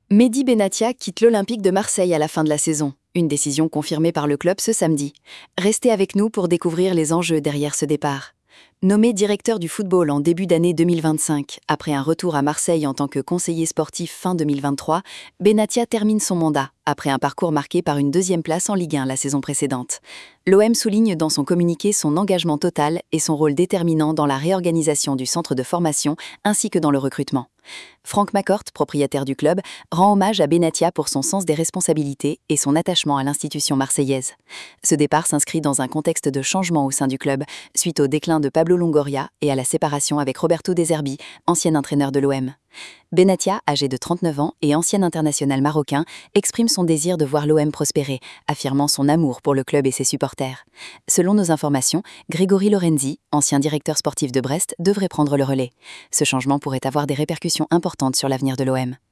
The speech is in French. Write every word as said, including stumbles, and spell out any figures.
Mehdi Benatia quitte l'Olympique de Marseille à la fin de la saison. Une décision confirmée par le club ce samedi. Restez avec nous pour découvrir les enjeux derrière ce départ. Nommé directeur du football en début d'année deux mille vingt-cinq, après un retour à Marseille en tant que conseiller sportif fin deux mille vingt-trois, Benatia termine son mandat, après un parcours marqué par une deuxième place en Ligue un la saison précédente. L'O M souligne dans son communiqué son engagement total et son rôle déterminant dans la réorganisation du centre de formation ainsi que dans le recrutement. Franck McCourt, propriétaire du club, rend hommage à Benatia pour son sens des responsabilités et son attachement à l'institution marseillaise. Ce départ s'inscrit dans un contexte de changement au sein du club, suite au déclin de Pablo Longoria et à la séparation avec Roberto De Zerbi, ancien entraîneur de l'O M. Benatia, âgé de trente-neuf ans et ancien international marocain, exprime son désir de voir l'O M prospérer, affirmant son amour pour le club et ses supporters. Selon nos informations, Grégory Lorenzi, ancien directeur sportif de Brest, devrait prendre le relais. Ce changement pourrait avoir des répercussions importantes sur l'avenir de l'O M.